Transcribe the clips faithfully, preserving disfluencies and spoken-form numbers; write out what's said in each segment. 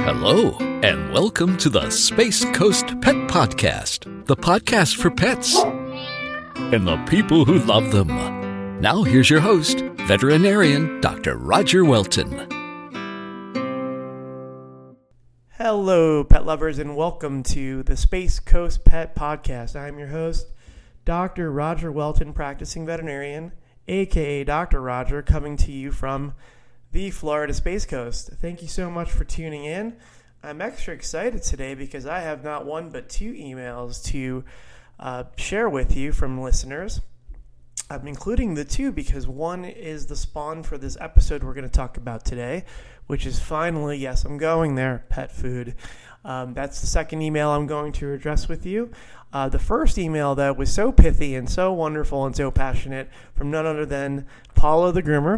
Hello, and welcome to the Space Coast Pet Podcast, the podcast for pets and the people who love them. Now here's your host, veterinarian Doctor Roger Welton. Hello, pet lovers, and welcome to the Space Coast Pet Podcast. I'm your host, Doctor Roger Welton, practicing veterinarian, aka Doctor Roger, coming to you from the Florida Space Coast. Thank you so much for tuning in. I'm extra excited today because I have not one but two emails to uh, share with you from listeners. I'm including the two because one is the spawn for this episode we're going to talk about today, which is finally, yes, I'm going there, pet food. Um, that's the second email I'm going to address with you. Uh, the first email, though, was so pithy and so wonderful and so passionate from none other than Paula the groomer.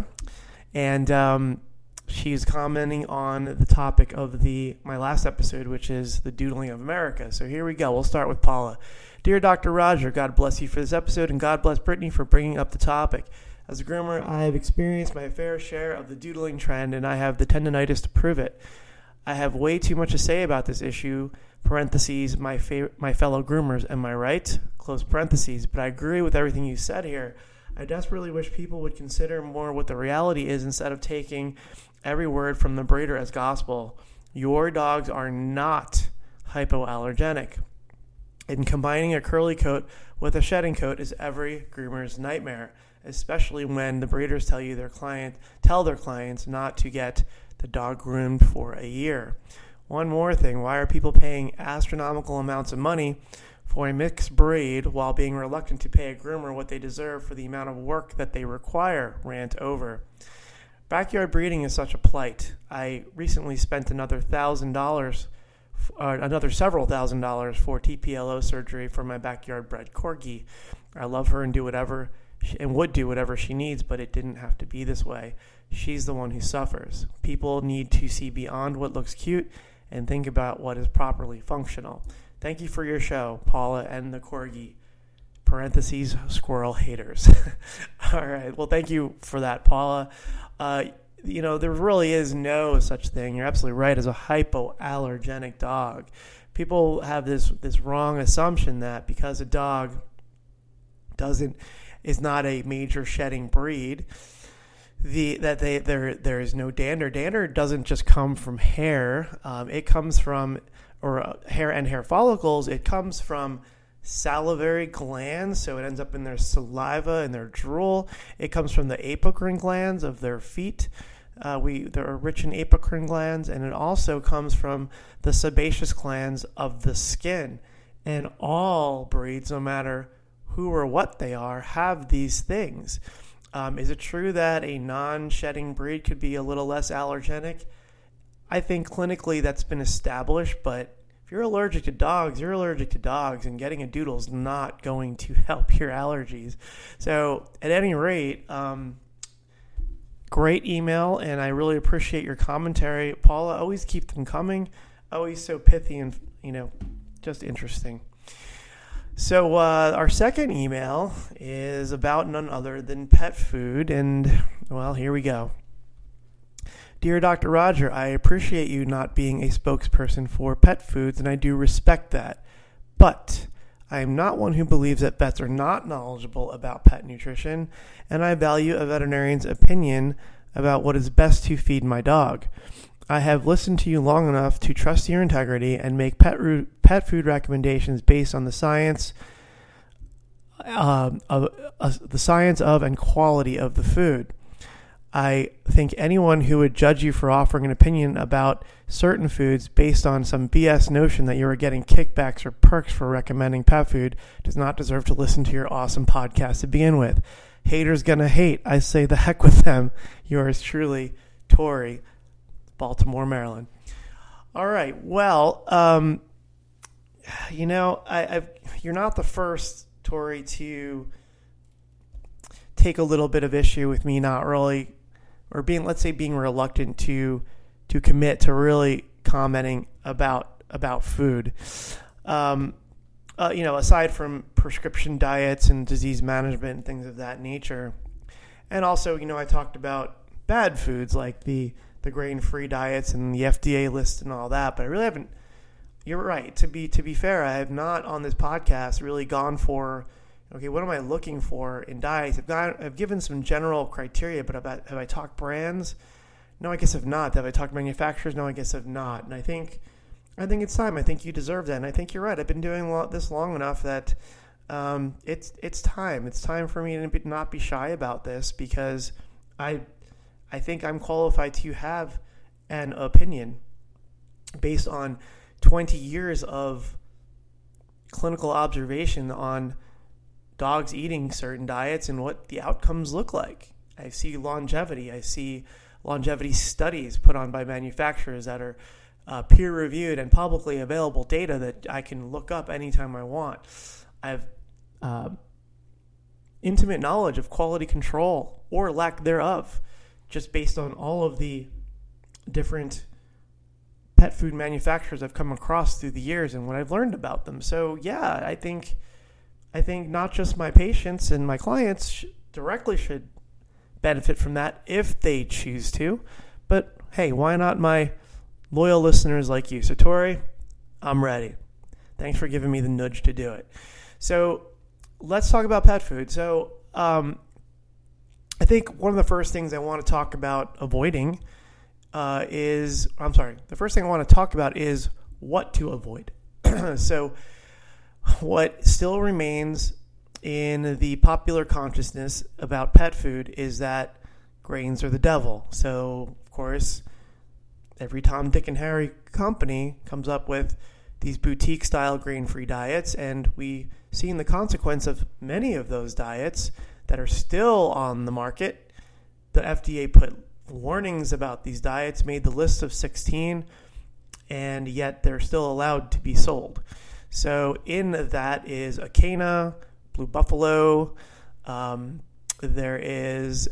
And um, she's commenting on the topic of the my last episode, which is the doodling of America. So here we go. We'll start with Paula. Dear Doctor Roger, God bless you for this episode, and God bless Brittany for bringing up the topic. As a groomer, I have experienced my fair share of the doodling trend, and I have the tendinitis to prove it. I have way too much to say about this issue, parentheses, my, fa- my fellow groomers, am I right? Close parentheses, but I agree with everything you said here. I desperately wish people would consider more what the reality is instead of taking every word from the breeder as gospel. Your dogs are not hypoallergenic. And combining a curly coat with a shedding coat is every groomer's nightmare, especially when the breeders tell you their client tell their clients not to get the dog groomed for a year. One more thing, why are people paying astronomical amounts of money for a mixed breed while being reluctant to pay a groomer what they deserve for the amount of work that they require? Rant over. Backyard breeding is such a plight. I recently spent another thousand dollars, uh, another several thousand dollars for T P L O surgery for my backyard bred corgi. I love her and do whatever she, and would do whatever she needs, but it didn't have to be this way. She's the one who suffers. People need to see beyond what looks cute and think about what is properly functional. Thank you for your show, Paula and the corgi, parentheses, squirrel haters. All right. Well, thank you for that, Paula. Uh, you know, there really is no such thing. You're absolutely right. As a hypoallergenic dog, people have this, this wrong assumption that because a dog doesn't, is not a major shedding breed, the that they there there is no dander. Dander doesn't just come from hair. Um, it comes from or uh, hair and hair follicles. It comes from salivary glands, so it ends up in their saliva and their drool. It comes from the apocrine glands of their feet. Uh, we they're rich in apocrine glands, and it also comes from the sebaceous glands of the skin. And all breeds, no matter who or what they are, have these things. Um, is it true that a non-shedding breed could be a little less allergenic? I think clinically that's been established, but if you're allergic to dogs, you're allergic to dogs, and getting a doodle is not going to help your allergies. So at any rate, um, great email, and I really appreciate your commentary. Paula, always keep them coming. Always so pithy and, you know, just interesting. So uh, our second email is about none other than pet food, and, well, here we go. Dear Doctor Roger, I appreciate you not being a spokesperson for pet foods, and I do respect that. But I am not one who believes that vets are not knowledgeable about pet nutrition, and I value a veterinarian's opinion about what is best to feed my dog. I have listened to you long enough to trust your integrity and make pet ro- pet food recommendations based on the science, uh, of uh, the science of and quality of the food. I think anyone who would judge you for offering an opinion about certain foods based on some B S notion that you are getting kickbacks or perks for recommending pet food does not deserve to listen to your awesome podcast to begin with. Haters gonna hate. I say the heck with them. Yours truly, Tori, Baltimore, Maryland. All right. Well, um, you know, I, I've, you're not the first, Tori, to take a little bit of issue with me not really, or being, let's say, being reluctant to to commit to really commenting about about food. Um, uh, you know, aside from prescription diets and disease management and things of that nature, and also, you know, I talked about bad foods like the the grain-free diets and the F D A list and all that, but I really haven't. You're right. To be to be fair, I have not on this podcast really gone for, okay, what am I looking for in diets? I've got I've given some general criteria, but have I, have I talked brands? No, I guess I've not. Have I talked manufacturers? No, I guess I've not. And I think I think it's time. I think you deserve that. And I think you're right. I've been doing this long enough that um, it's it's time. It's time for me to be, not be shy about this, because I I think I'm qualified to have an opinion based on twenty years of clinical observation on dogs eating certain diets and what the outcomes look like. I see longevity. I see longevity studies put on by manufacturers that are uh, peer-reviewed and publicly available data that I can look up anytime I want. I have uh, intimate knowledge of quality control or lack thereof, just based on all of the different pet food manufacturers I've come across through the years and what I've learned about them. So yeah, I think I think not just my patients and my clients sh- directly should benefit from that if they choose to, but hey, why not my loyal listeners like you? So Tori, I'm ready. Thanks for giving me the nudge to do it. So let's talk about pet food. So um, I think one of the first things I want to talk about avoiding Uh, is, I'm sorry, the first thing I want to talk about is what to avoid. So what still remains in the popular consciousness about pet food is that grains are the devil. So, of course, every Tom, Dick, and Harry company comes up with these boutique-style grain-free diets, and we've seen the consequence of many of those diets that are still on the market. The F D A put warnings about these diets, made the list of sixteen, and yet they're still allowed to be sold. So in that is Acana, Blue Buffalo. Um, there is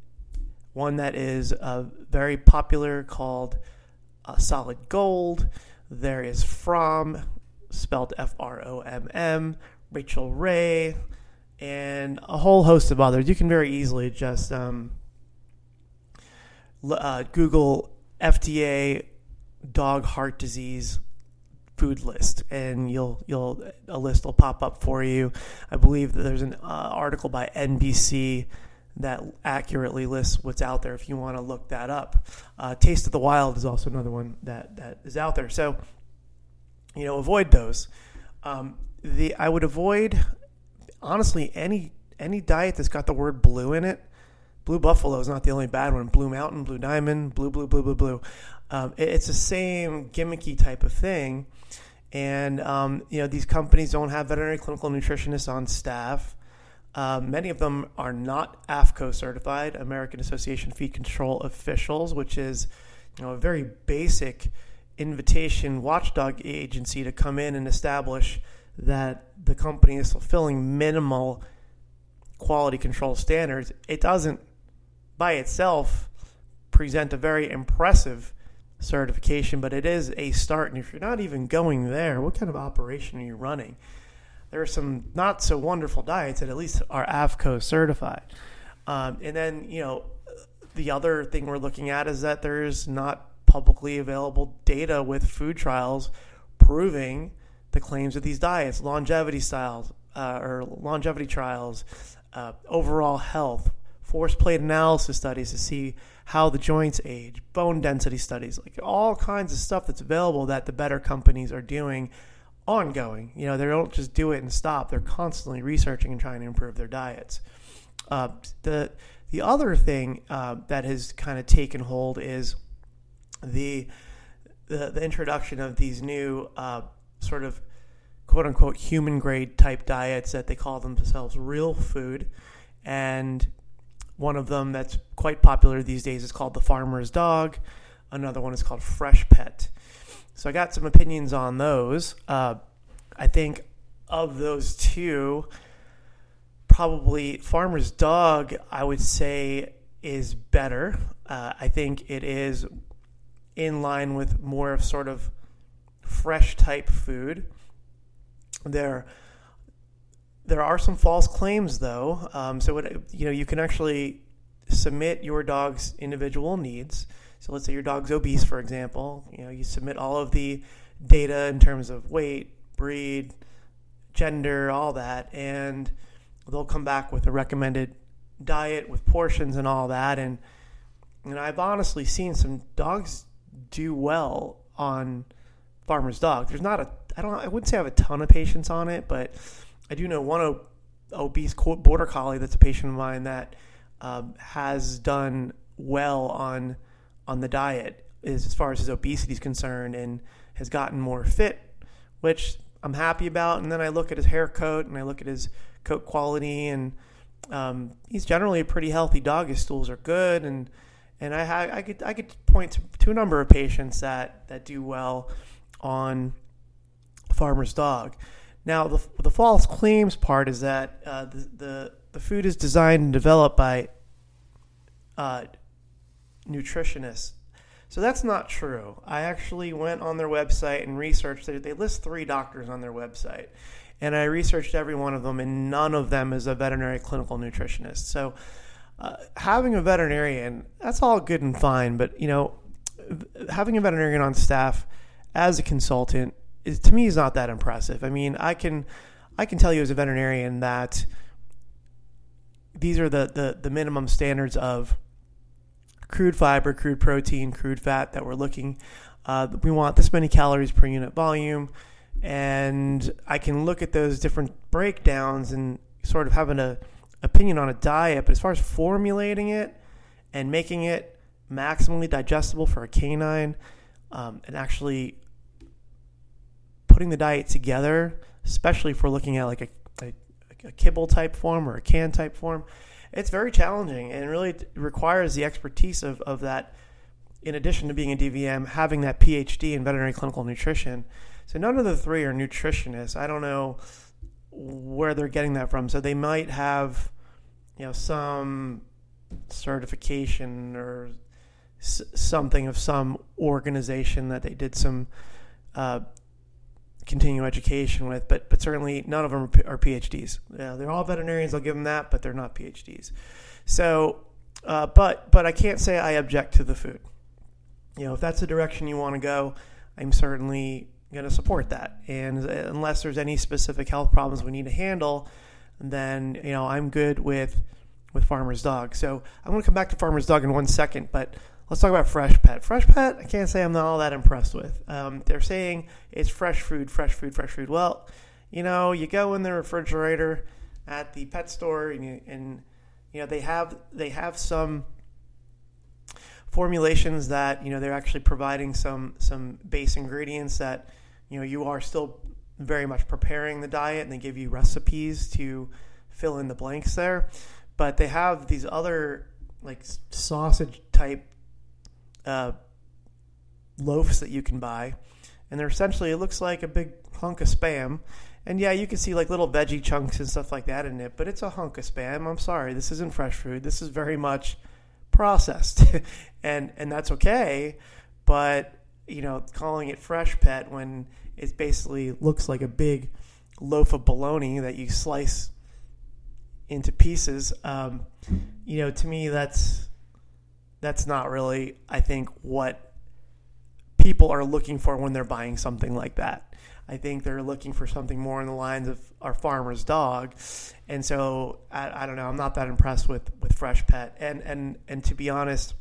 one that is uh, very popular called uh, Solid Gold. There is Fromm, spelled F R O M M, Rachel Ray, and a whole host of others. You can very easily just um, Uh, Google F D A dog heart disease food list, and you'll you'll a list will pop up for you. I believe that there's an uh, article by N B C that accurately lists what's out there if you want to look that up. Uh, Taste of the Wild is also another one that, that is out there. So, you know, avoid those. Um, the I would avoid, honestly, any any diet that's got the word blue in it. Blue Buffalo is not the only bad one. Blue Mountain, Blue Diamond, Blue, Blue, Blue, Blue, Blue. Um, it, it's the same gimmicky type of thing. And, um, you know, these companies don't have veterinary clinical nutritionists on staff. Uh, many of them are not A F C O certified, American Association of Feed Control Officials, which is, you know, a very basic invitation watchdog agency to come in and establish that the company is fulfilling minimal quality control standards. It doesn't, by itself, present a very impressive certification, but it is a start. And if you're not even going there, what kind of operation are you running? There are some not so wonderful diets that at least are A F C O certified. Um, and then, you know, the other thing we're looking at is that there's not publicly available data with food trials proving the claims of these diets, longevity styles uh, or longevity trials, uh, overall health, force plate analysis studies to see how the joints age, bone density studies, like all kinds of stuff that's available that the better companies are doing ongoing. You know, they don't just do it and stop. They're constantly researching and trying to improve their diets. Uh, the the other thing uh, that has kind of taken hold is the the, the introduction of these new uh, sort of quote unquote human grade type diets that they call themselves real food. And one of them that's quite popular these days is called the Farmer's Dog. Another one is called Fresh Pet. So I got some opinions on those. Uh, I think of those two, probably Farmer's Dog, I would say, is better. Uh, I think it is in line with more of sort of fresh type food. There, there are some false claims though. Um, so it, you know, you can actually submit your dog's individual needs So let's say your dog's obese, for example. You know, you submit all of the data in terms of weight, breed, gender, all that, and they'll come back with a recommended diet with portions and all that. And and I've honestly seen some dogs do well on Farmer's Dog. There's not a, I don't, I wouldn't say I have a ton of patients on it, but I do know one o- obese border collie that's a patient of mine that um, has done well on on the diet is as far as his obesity is concerned, and has gotten more fit, which I'm happy about. And then I look at his hair coat and I look at his coat quality, and um, he's generally a pretty healthy dog. His stools are good, and and I ha- I could I could point to, to a number of patients that, that do well on Farmer's Dog. Now the the false claims part is that uh, the, the the food is designed and developed by uh, nutritionists. So that's not true. I actually went on their website and researched it. They list three doctors on their website, and I researched every one of them, and none of them is a veterinary clinical nutritionist. So uh, having a veterinarian, that's all good and fine, but you know, having a veterinarian on staff as a consultant is, to me, is not that impressive. I mean, I can I can tell you as a veterinarian that these are the, the, the minimum standards of crude fiber, crude protein, crude fat that we're looking. Uh, we want this many calories per unit volume, and I can look at those different breakdowns and sort of having an opinion on a diet. But as far as formulating it and making it maximally digestible for a canine, um, and actually putting the diet together, especially if we're looking at like a, a, a kibble type form or a can type form, it's very challenging and really requires the expertise of, of that, in addition to being a D V M, having that P H D in veterinary clinical nutrition. So none of the three are nutritionists. I don't know where they're getting that from. So they might have, you know, some certification or s- something of some organization that they did some uh, continuing education with, but but certainly none of them are P H Ds. Yeah, they're all veterinarians, I'll give them that, but they're not P H Ds. So, uh, but but I can't say I object to the food. You know, if that's the direction you want to go, I'm certainly going to support that. And unless there's any specific health problems we need to handle, then you know I'm good with with Farmer's Dog. So I'm going to come back to Farmer's Dog in one second, but let's talk about Freshpet. Freshpet, I can't say I'm not all that impressed with. Um, they're saying it's fresh food, fresh food, fresh food. Well, you know, you go in the refrigerator at the pet store, and you, and you know they have they have some formulations that you know they're actually providing some some base ingredients that you know you are still very much preparing the diet, and they give you recipes to fill in the blanks there. But they have these other like sausage type Uh, loaves that you can buy, and they're essentially, it looks like a big hunk of Spam, and yeah, you can see like little veggie chunks and stuff like that in it, but it's a hunk of Spam. I'm sorry, this isn't fresh food. This is very much processed, and and that's okay. But you know, calling it Freshpet when it basically looks like a big loaf of bologna that you slice into pieces, um, you know, to me that's That's not really, I think, what people are looking for when they're buying something like that. I think they're looking for something more in the lines of our Farmer's Dog. And so, I, I don't know, I'm not that impressed with, with Freshpet. And, and, and to be honest,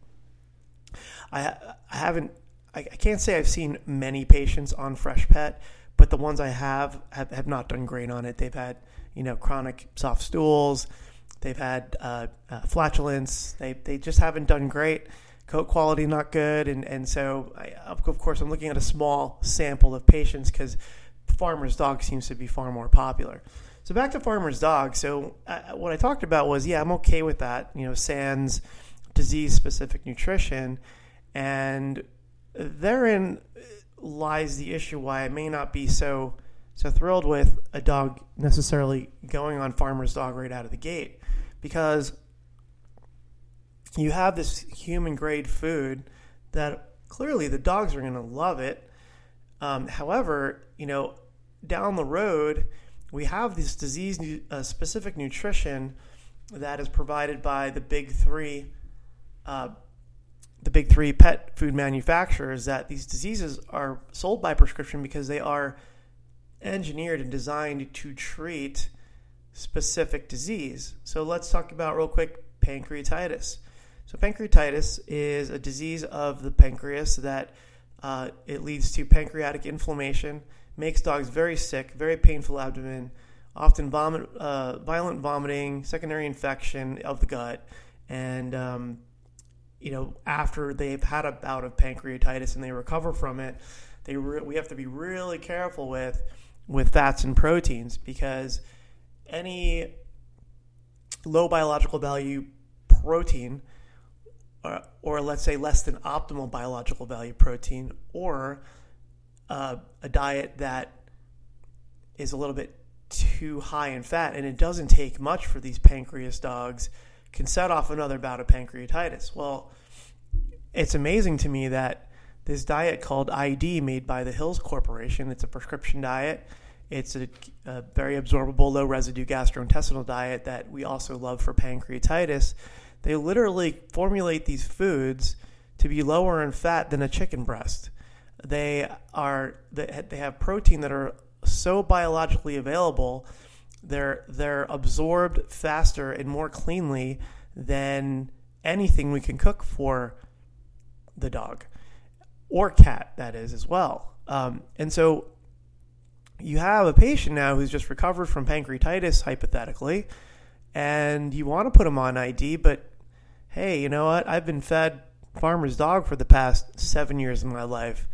I, I haven't, I, I can't say I've seen many patients on Freshpet, but the ones I have, have have not done great on it. They've had, you know, chronic soft stools. They've had uh, uh, flatulence. They they just haven't done great. Coat quality not good, and and so I, of course I'm looking at a small sample of patients because Farmer's Dog seems to be far more popular. So back to Farmer's Dog. So uh, what I talked about was yeah I'm okay with that. You know, sans disease specific nutrition, and therein lies the issue why I may not be so so thrilled with a dog necessarily going on Farmer's Dog right out of the gate. Because you have this human-grade food that clearly the dogs are going to love it. Um, however, you know, down the road, we have this disease-specific uh, nutrition that is provided by the big three uh, the big three pet food manufacturers, that these diseases are sold by prescription because they are engineered and designed to treat specific disease. So let's talk about real quick pancreatitis. So pancreatitis is a disease of the pancreas that uh, it leads to pancreatic inflammation, makes dogs very sick, very painful abdomen, often vomit, uh, violent vomiting, secondary infection of the gut, and um, you know, after they've had a bout of pancreatitis and they recover from it, they re- we have to be really careful with with fats and proteins, because any low biological value protein, or, or let's say less than optimal biological value protein, or uh, a diet that is a little bit too high in fat, and it doesn't take much for these pancreas dogs, can set off another bout of pancreatitis. Well, it's amazing to me that this diet called I D, made by the Hills Corporation, it's a prescription diet. It's a, a very absorbable, low residue gastrointestinal diet that we also love for pancreatitis. They literally formulate these foods to be lower in fat than a chicken breast. They are they have protein that are so biologically available. They're they're absorbed faster and more cleanly than anything we can cook for the dog or cat, that is, as well. Um, and so you have a patient now who's just recovered from pancreatitis, hypothetically, and you want to put them on I D, but hey, you know what? I've been fed Farmer's Dog for the past seven years of my life.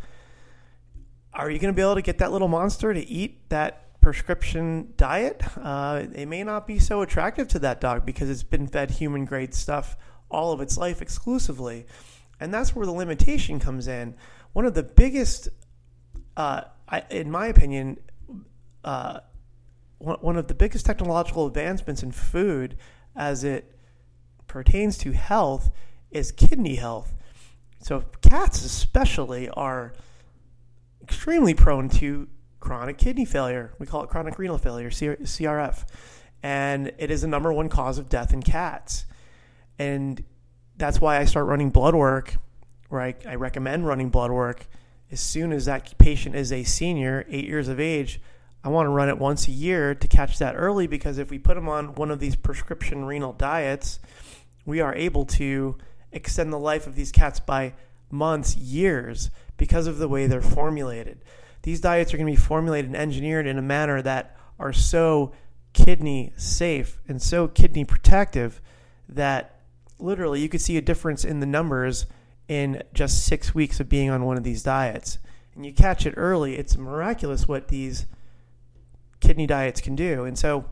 Are you going to be able to get that little monster to eat that prescription diet? Uh, it may not be so attractive to that dog because it's been fed human-grade stuff all of its life exclusively. And that's where the limitation comes in. One of the biggest, uh, I, in my opinion, uh, one, one of the biggest technological advancements in food as it pertains to health is kidney health. So cats especially are extremely prone to chronic kidney failure. We call it chronic renal failure, C R F. And it is the number one cause of death in cats. And that's why I start running blood work, or I, I recommend running blood work as soon as that patient is a senior, eight years of age. I want to run it once a year to catch that early, because if we put them on one of these prescription renal diets, we are able to extend the life of these cats by months, years, because of the way they're formulated. These diets are going to be formulated and engineered in a manner that are so kidney safe and so kidney protective that literally you could see a difference in the numbers in just six weeks of being on one of these diets. And you catch it early, it's miraculous what these kidney diets can do. And so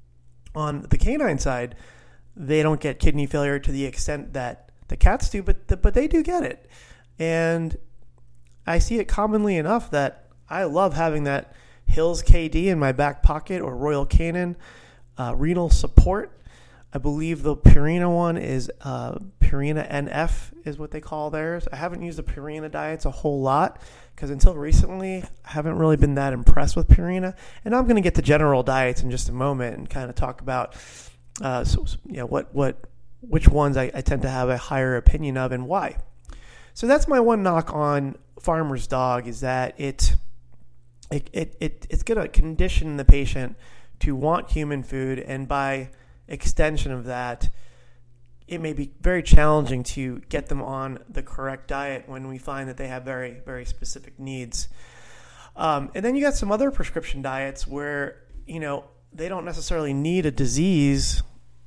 on the canine side, they don't get kidney failure to the extent that the cats do, but the, but they do get it. And I see it commonly enough that I love having that Hills K D in my back pocket, or Royal Canin uh, renal support. I believe the Purina one is uh, Purina N F is what they call theirs. I haven't used the Purina diets a whole lot because until recently, I haven't really been that impressed with Purina. And I'm going to get to general diets in just a moment and kind of talk about uh, so, you know, what what which ones I, I tend to have a higher opinion of and why. So that's my one knock on Farmer's Dog, is that it it it, it it's going to condition the patient to want human food, and by extension of that, it may be very challenging to get them on the correct diet when we find that they have very, very specific needs. Um, and then you got some other prescription diets where, you know, they don't necessarily need a disease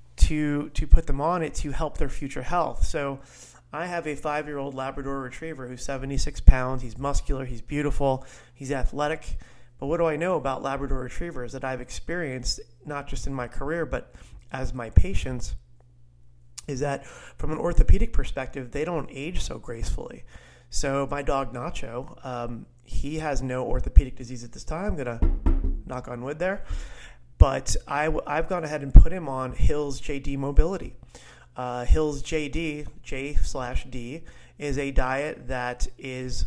to to put them on it to help their future health. So I have a five-year-old Labrador Retriever who's seventy-six pounds. He's muscular. He's beautiful. He's athletic. But what do I know about Labrador Retrievers that I've experienced, not just in my career, but as my patients, is that from an orthopedic perspective, they don't age so gracefully. So my dog Nacho, um, he has no orthopedic disease at this time. I'm going to knock on wood there. But I, I've gone ahead and put him on Hills J D Mobility. Uh, Hills J D, J slash D, is a diet that is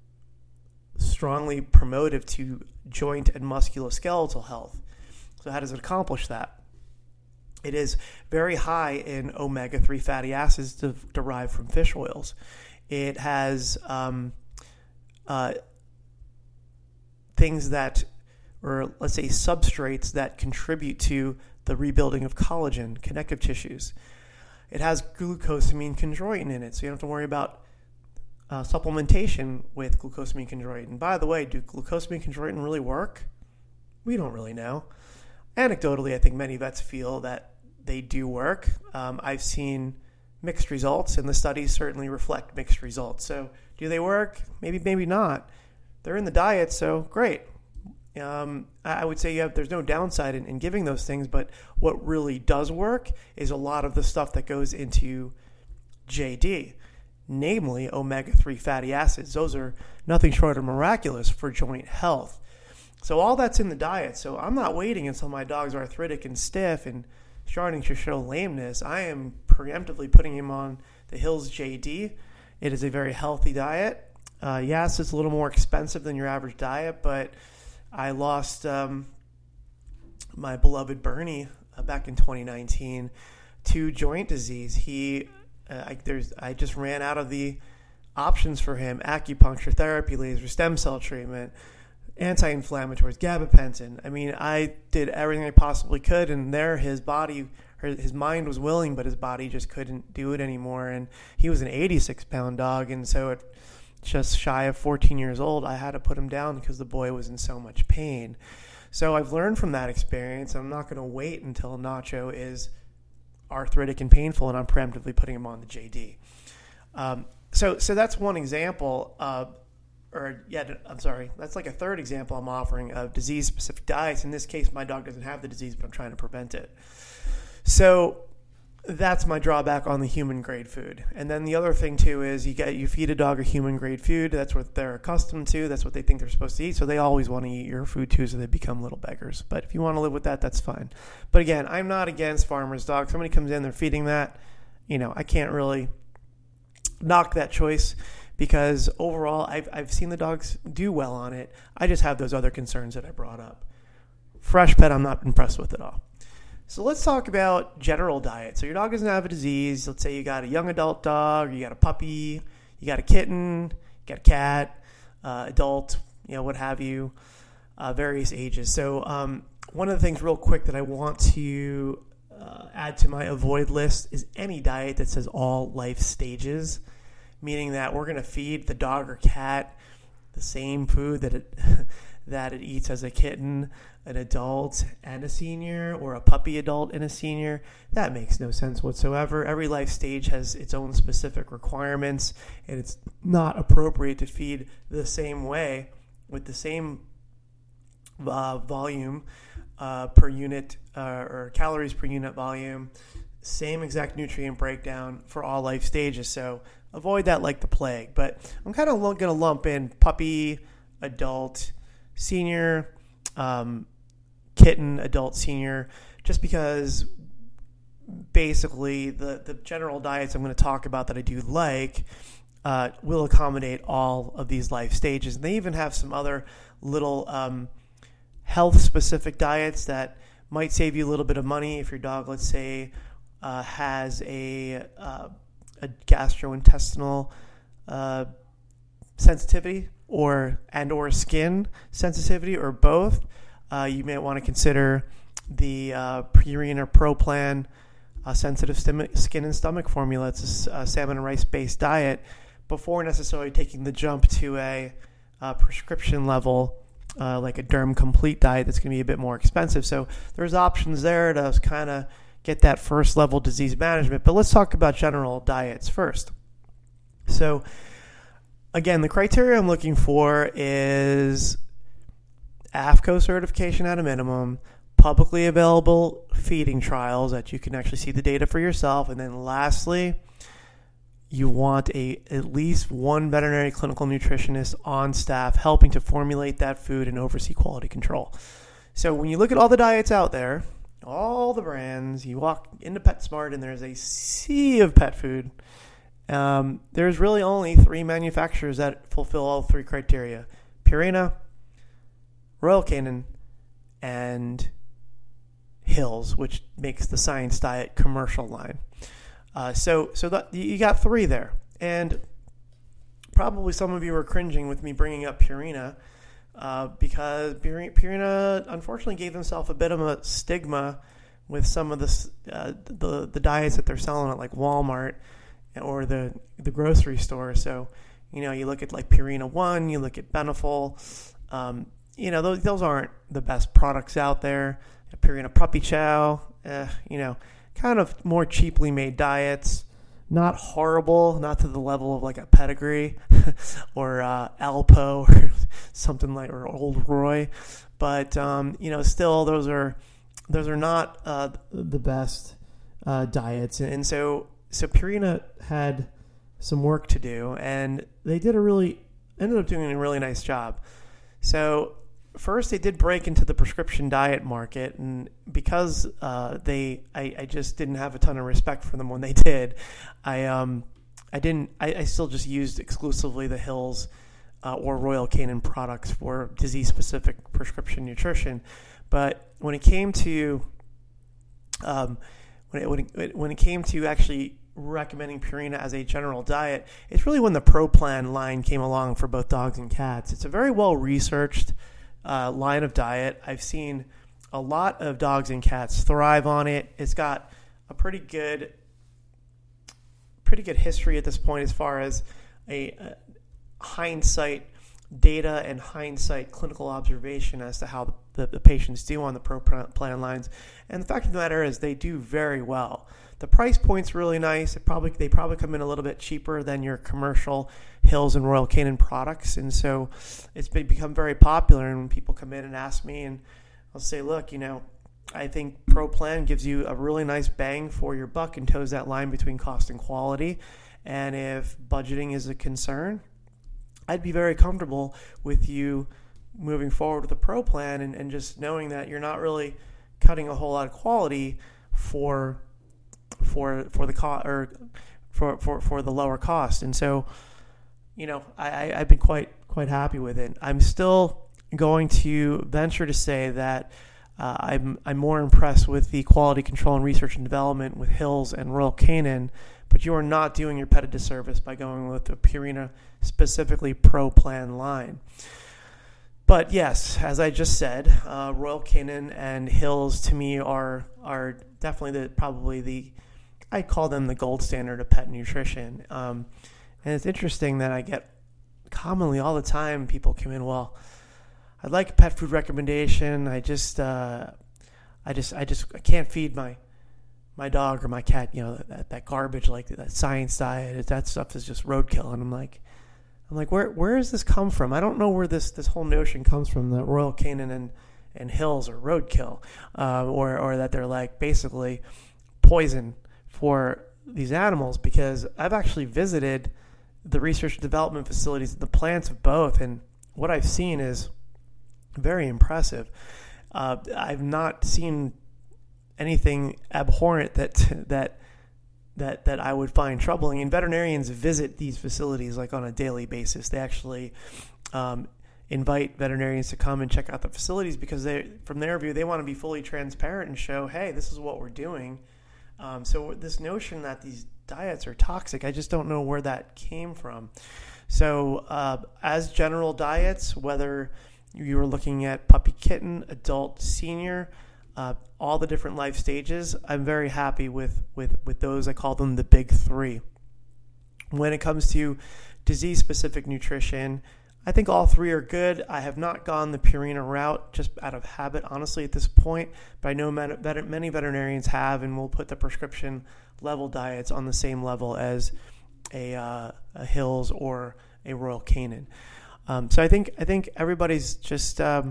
strongly promotive to joint and musculoskeletal health. So how does it accomplish that? It is very high in omega three fatty acids de- derived from fish oils. It has um, uh, things that, or let's say substrates that contribute to the rebuilding of collagen, connective tissues. It has glucosamine chondroitin in it, so you don't have to worry about uh, supplementation with glucosamine chondroitin. By the way, do glucosamine chondroitin really work? We don't really know. Anecdotally, I think many vets feel that they do work. Um, I've seen mixed results, and the studies certainly reflect mixed results. So do they work? Maybe, maybe not. They're in the diet, so great. Um, I would say you have, there's no downside in, in giving those things, but what really does work is a lot of the stuff that goes into J D, namely omega three fatty acids. Those are nothing short of miraculous for joint health. So all that's in the diet. So I'm not waiting until my dog's arthritic and stiff and starting to show lameness. I am preemptively putting him on the Hills J D. It is a very healthy diet. Uh, yes, it's a little more expensive than your average diet, but I lost um, my beloved Bernie uh, back in twenty nineteen to joint disease. He, uh, I, there's, I just ran out of the options for him: acupuncture, therapy, laser, stem cell treatment, anti-inflammatories, gabapentin. I mean, I did everything I possibly could, and there, his body, his mind was willing, but his body just couldn't do it anymore. And he was an eighty-six pound dog, and so it. Just shy of fourteen years old, I had to put him down because the boy was in so much pain. So I've learned from that experience. I'm not going to wait until Nacho is arthritic and painful, and I'm preemptively putting him on the J D. Um, so, so that's one example. Uh, or yeah, I'm sorry, that's like a third example I'm offering of disease-specific diets. In this case, my dog doesn't have the disease, but I'm trying to prevent it. So that's my drawback on the human grade food. And then the other thing too is you get you feed a dog a human grade food. That's what they're accustomed to. That's what they think they're supposed to eat. So they always want to eat your food too, so they become little beggars. But if you want to live with that, that's fine. But again, I'm not against farmers' dogs. Somebody comes in, they're feeding that. You know, I can't really knock that choice because overall, I've I've seen the dogs do well on it. I just have those other concerns that I brought up. Freshpet, I'm not impressed with at all. So let's talk about general diet. So your dog doesn't have a disease. Let's say you got a young adult dog, or you got a puppy, you got a kitten, you got a cat, uh, adult, you know, what have you, uh, various ages. So um, one of the things real quick that I want to uh, add to my avoid list is any diet that says all life stages, meaning that we're going to feed the dog or cat the same food that it that it eats as a kitten, an adult, and a senior, or a puppy adult and a senior. That makes no sense whatsoever. Every life stage has its own specific requirements, and it's not appropriate to feed the same way with the same uh, volume uh, per unit uh, or calories per unit volume, same exact nutrient breakdown for all life stages. So avoid that like the plague. But I'm kind of going to lump in puppy, adult, senior, um, kitten, adult, senior, just because basically the, the general diets I'm going to talk about that I do like uh, will accommodate all of these life stages. And they even have some other little um, health-specific diets that might save you a little bit of money if your dog, let's say, uh, has a, uh, a gastrointestinal uh, sensitivity or and or skin sensitivity, or both. Uh, you may want to consider the uh, Purina Pro Plan uh, sensitive stim- skin and stomach formula. It's a, a salmon and rice-based diet before necessarily taking the jump to a uh, prescription level, uh, like a Derm Complete diet that's going to be a bit more expensive. So there's options there to kind of get that first level disease management. But let's talk about general diets first. So again, the criteria I'm looking for is A F C O certification at a minimum, publicly available feeding trials that you can actually see the data for yourself, and then lastly, you want a at least one veterinary clinical nutritionist on staff helping to formulate that food and oversee quality control. So when you look at all the diets out there, all the brands, you walk into PetSmart and there's a sea of pet food. Um, there's really only three manufacturers that fulfill all three criteria: Purina, Royal Canin, and Hills, which makes the Science Diet commercial line. Uh, so so that, you got three there. And probably some of you are cringing with me bringing up Purina, uh, because Purina unfortunately gave themselves a bit of a stigma with some of the, uh, the the diets that they're selling at like Walmart or the the grocery store. So, you know, you look at like Purina One, you look at Beneful, um, you know, those those aren't the best products out there. Purina Puppy Chow, eh, you know, kind of more cheaply made diets. Not horrible, not to the level of like a Pedigree or uh, Alpo or something like, or Old Roy, but um, you know, still those are those are not uh, the best uh, diets, and so so Purina had some work to do, and they did a really ended up doing a really nice job. So first, they did break into the prescription diet market, and because uh, they, I, I just didn't have a ton of respect for them when they did. I, um, I didn't. I, I still just used exclusively the Hills uh, or Royal Canin products for disease-specific prescription nutrition. But when it came to, um, when it when it, when it came to actually recommending Purina as a general diet, it's really when the Pro Plan line came along for both dogs and cats. It's a very well researched Uh, line of diet. I've seen a lot of dogs and cats thrive on it. It's got a pretty good, pretty good history at this point as far as a, a hindsight data and hindsight clinical observation as to how the, the, the patients do on the Pro Plan lines. And the fact of the matter is, they do very well. The price point's really nice. It probably they probably come in a little bit cheaper than your commercial Hills and Royal Canin products, and so it's been, become very popular. And when people come in and ask me, and I'll say, look, you know, I think Pro Plan gives you a really nice bang for your buck and toes that line between cost and quality. And if budgeting is a concern, I'd be very comfortable with you moving forward with a Pro Plan, and, and just knowing that you're not really cutting a whole lot of quality for for for the cost or for, for, for the lower cost. And so, you know, I, I, I've been quite quite happy with it. I'm still going to venture to say that uh, I'm I'm more impressed with the quality control and research and development with Hills and Royal Canin, but you are not doing your pet a disservice by going with the Purina specifically Pro Plan line. But yes, as I just said, uh, Royal Canin and Hills to me are are definitely the probably the I call them the gold standard of pet nutrition. Um, and it's interesting that I get commonly all the time people come in, well, I'd like a pet food recommendation. I just uh, I just I just I can't feed my my dog or my cat, you know, that, that garbage, like that science diet. That stuff is just roadkill. And I'm like. I'm like, where where does this come from? I don't know where this, this whole notion comes from that Royal Canin and, and Hills are roadkill, uh, or or that they're like basically poison for these animals, because I've actually visited the research and development facilities, the plants of both, and what I've seen is very impressive. Uh, I've not seen anything abhorrent that that. that that I would find troubling. And veterinarians visit these facilities like on a daily basis. They actually um, invite veterinarians to come and check out the facilities, because they, from their view, they want to be fully transparent and show, hey, this is what we're doing. Um, so this notion that these diets are toxic, I just don't know where that came from. So uh, as general diets, whether you were looking at puppy, kitten, adult, senior, Uh, all the different life stages, I'm very happy with, with, with those. I call them the big three. When it comes to disease-specific nutrition, I think all three are good. I have not gone the Purina route just out of habit, honestly, at this point, but I know many veterinarians have, and will put the prescription level diets on the same level as a, uh, a Hills or a Royal Canin. Um, so I think I think everybody's just... Um,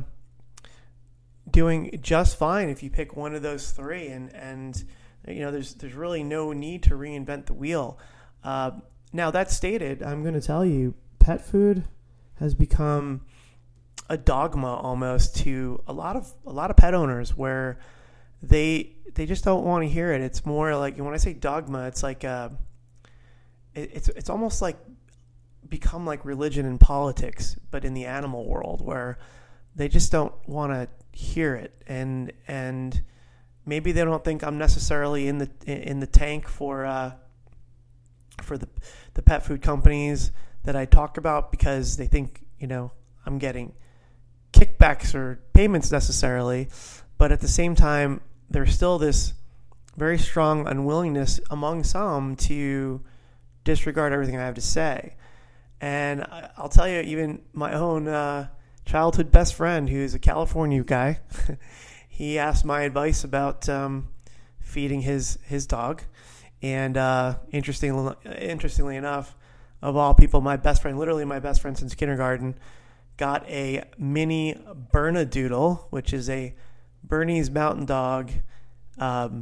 doing just fine if you pick one of those three, and and you know there's there's really no need to reinvent the wheel. Uh, now that stated, I'm going to tell you, pet food has become a dogma almost to a lot of a lot of pet owners, where they they just don't want to hear it. It's more like, when I say dogma, it's like a, it, it's it's almost like become like religion and politics, but in the animal world, where they just don't want to hear it, and and maybe they don't think I'm necessarily in the in the tank for uh, for the the pet food companies that I talk about because they think, you know, I'm getting kickbacks or payments necessarily, but at the same time, there's still this very strong unwillingness among some to disregard everything I have to say. And I'll tell you, even my own uh, childhood best friend, who's a California guy, he asked my advice about um, feeding his, his dog. And uh, interestingly, interestingly enough, of all people, my best friend, literally my best friend since kindergarten, got a mini Bernedoodle, which is a Bernese Mountain Dog um,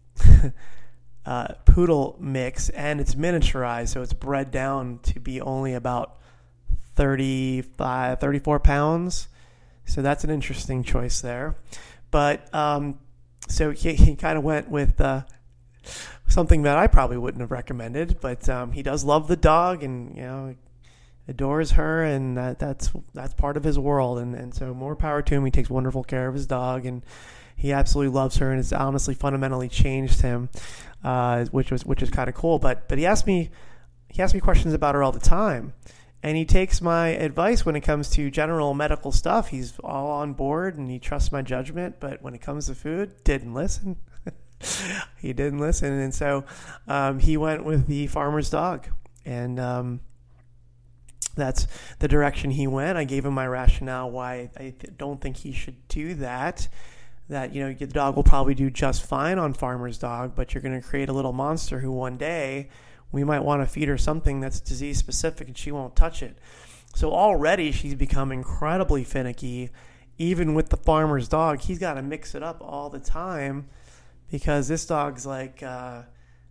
uh, poodle mix, and it's miniaturized, so it's bred down to be only about thirty-five, thirty-four pounds. So that's an interesting choice there. But um, so he, he kind of went with uh, something that I probably wouldn't have recommended, but um, he does love the dog, and you know, adores her, and that, that's that's part of his world, and, and so more power to him. He takes wonderful care of his dog, and he absolutely loves her, and it's honestly fundamentally changed him, uh, which was which is kind of cool. But but he asked me he asked me questions about her all the time, and he takes my advice when it comes to general medical stuff. He's all on board, and he trusts my judgment. But when it comes to food, didn't listen. He didn't listen, and so um, he went with the farmer's dog, and um, that's the direction he went. I gave him my rationale why I th- don't think he should do that. That, you know, the dog will probably do just fine on farmer's dog, but you're going to create a little monster who one day we might want to feed her something that's disease specific and she won't touch it. So already she's become incredibly finicky. Even with the farmer's dog, he's got to mix it up all the time because this dog's like uh,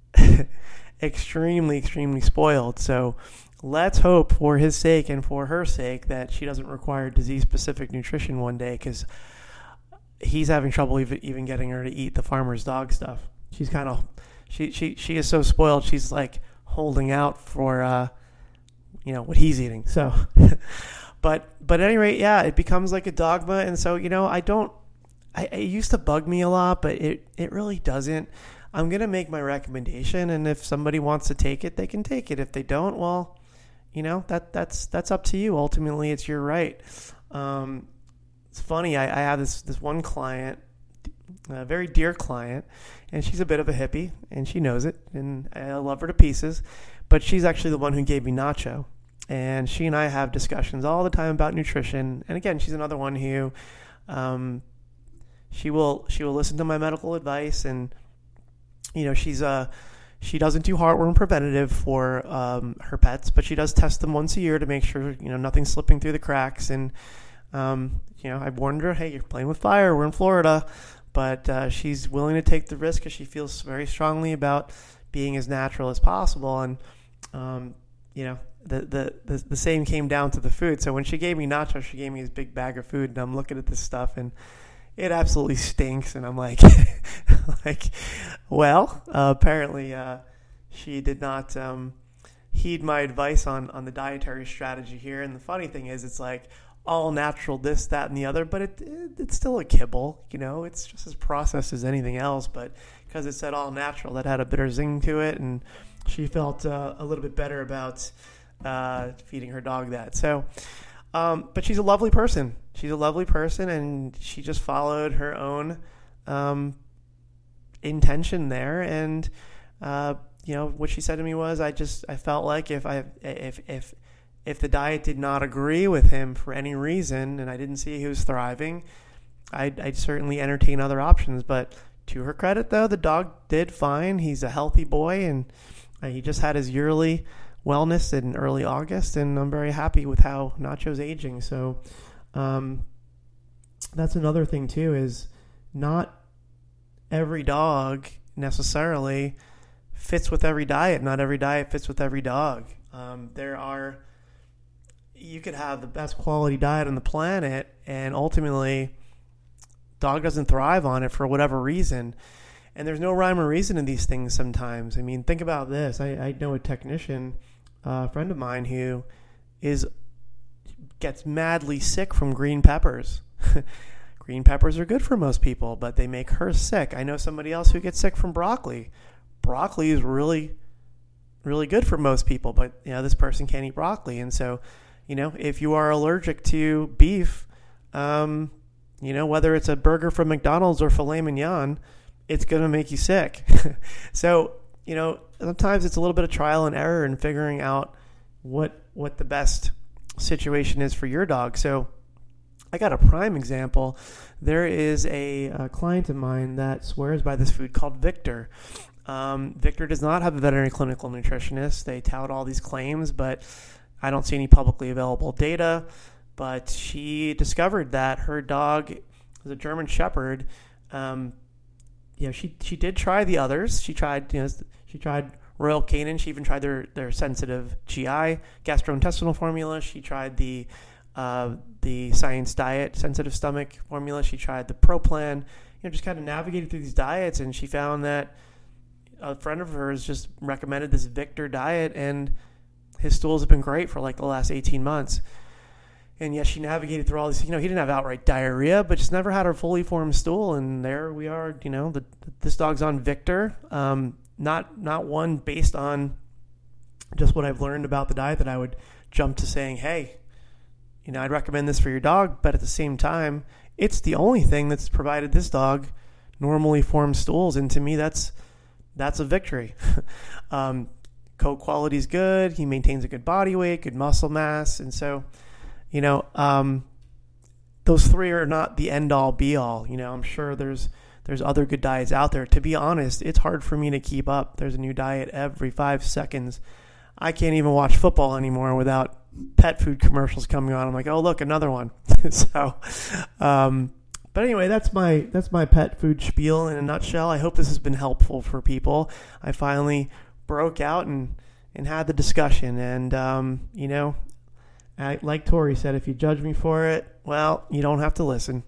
extremely, extremely spoiled. So let's hope for his sake and for her sake that she doesn't require disease-specific nutrition one day, because he's having trouble even, even getting her to eat the farmer's dog stuff. She's kind of, she, she, she is so spoiled. She's like holding out for, uh, you know, what he's eating. So, but, but at any rate, yeah, it becomes like a dogma. And so, you know, I don't, I, it used to bug me a lot, but it, it really doesn't. I'm going to make my recommendation, and if somebody wants to take it, they can take it. If they don't, well, you know, that that's that's up to you. Ultimately, it's your right. Um, it's funny. I, I have this this one client, a very dear client, and she's a bit of a hippie, and she knows it, and I love her to pieces. But she's actually the one who gave me Nacho, and she and I have discussions all the time about nutrition. And again, she's another one who, um, she will she will listen to my medical advice, and you know, she's a She doesn't do heartworm preventative for um, her pets, but she does test them once a year to make sure, you know, nothing's slipping through the cracks. And, um, you know, I've warned her, hey, you're playing with fire. We're in Florida. But uh, she's willing to take the risk because she feels very strongly about being as natural as possible. And, um, you know, the, the, the, the same came down to the food. So when she gave me Nacho, she gave me this big bag of food. And I'm looking at this stuff, and it absolutely stinks. And I'm like, like, well, uh, apparently uh, she did not um, heed my advice on, on the dietary strategy here. And the funny thing is, it's like all natural, this, that, and the other, but it, it it's still a kibble, you know, it's just as processed as anything else. But because it said all natural, that had a bitter zing to it. And she felt uh, a little bit better about uh, feeding her dog that. So, um, but she's a lovely person. She's a lovely person, and she just followed her own um, intention there. And, uh, you know, what she said to me was, I just, I felt like if I, if, if, if the diet did not agree with him for any reason, and I didn't see he was thriving, I'd, I'd certainly entertain other options. But to her credit, though, the dog did fine. He's a healthy boy, and uh, he just had his yearly wellness in early August, and I'm very happy with how Nacho's aging. So um, that's another thing too, is not every dog necessarily fits with every diet. Not every diet fits with every dog. Um, there are, you could have the best quality diet on the planet, and ultimately dog doesn't thrive on it for whatever reason. And there's no rhyme or reason in these things sometimes. I mean, think about this. I, I know a technician, uh, a friend of mine, who is gets madly sick from green peppers. Green peppers are good for most people, but they make her sick. I know somebody else who gets sick from broccoli. Broccoli is really really good for most people, but you know, this person can't eat broccoli. And so, you know, if you are allergic to beef, um, you know, whether it's a burger from McDonald's or filet mignon, it's going to make you sick. So, you know, sometimes it's a little bit of trial and error in figuring out what what the best situation is for your dog. So I got a prime example. There is a, a client of mine that swears by this food called Victor. Um, Victor does not have a veterinary clinical nutritionist. They tout all these claims, but I don't see any publicly available data. But she discovered that her dog was a German Shepherd. Um, you know, she she did try the others. She tried, you know, she tried Royal Canin. She even tried their their sensitive G I gastrointestinal formula. She tried the uh, the Science Diet sensitive stomach formula. She tried the Pro Plan. You know, just kind of navigated through these diets, and she found that a friend of hers just recommended this Victor diet, and his stools have been great for like the last eighteen months. And yes, she navigated through all these, you know, he didn't have outright diarrhea, but just never had a fully formed stool. And there we are, you know, the, this dog's on Victor. Um, not, not one based on just what I've learned about the diet that I would jump to saying, hey, you know, I'd recommend this for your dog. But at the same time, it's the only thing that's provided this dog normally formed stools. And to me, that's, that's a victory. um, coat quality is good. He maintains a good body weight, good muscle mass. And so, you know, um, those three are not the end all be all. You know, I'm sure there's there's other good diets out there. To be honest, it's hard for me to keep up. There's a new diet every five seconds. I can't even watch football anymore without pet food commercials coming on. I'm like, oh, look, another one. so, um, but anyway, that's my that's my pet food spiel in a nutshell. I hope this has been helpful for people. I finally broke out and, and had the discussion. And, um, you know, I, like Tori said, if you judge me for it, well, you don't have to listen.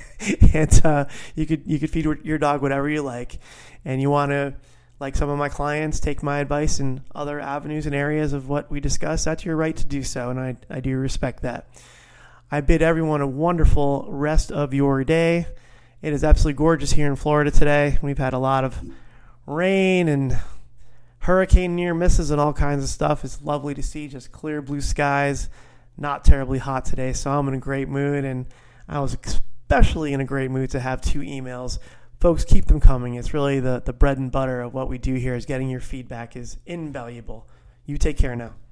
and uh, you could you could feed your dog whatever you like. And you want to, like some of my clients, take my advice in other avenues and areas of what we discuss, that's your right to do so. And I, I do respect that. I bid everyone a wonderful rest of your day. It is absolutely gorgeous here in Florida today. We've had a lot of rain and hurricane near misses and all kinds of stuff. It's lovely to see just clear blue skies. Not terribly hot today, so I'm in a great mood, and I was especially in a great mood to have two emails. Folks, keep them coming. It's really the, the bread and butter of what we do here is getting your feedback is invaluable. You take care now.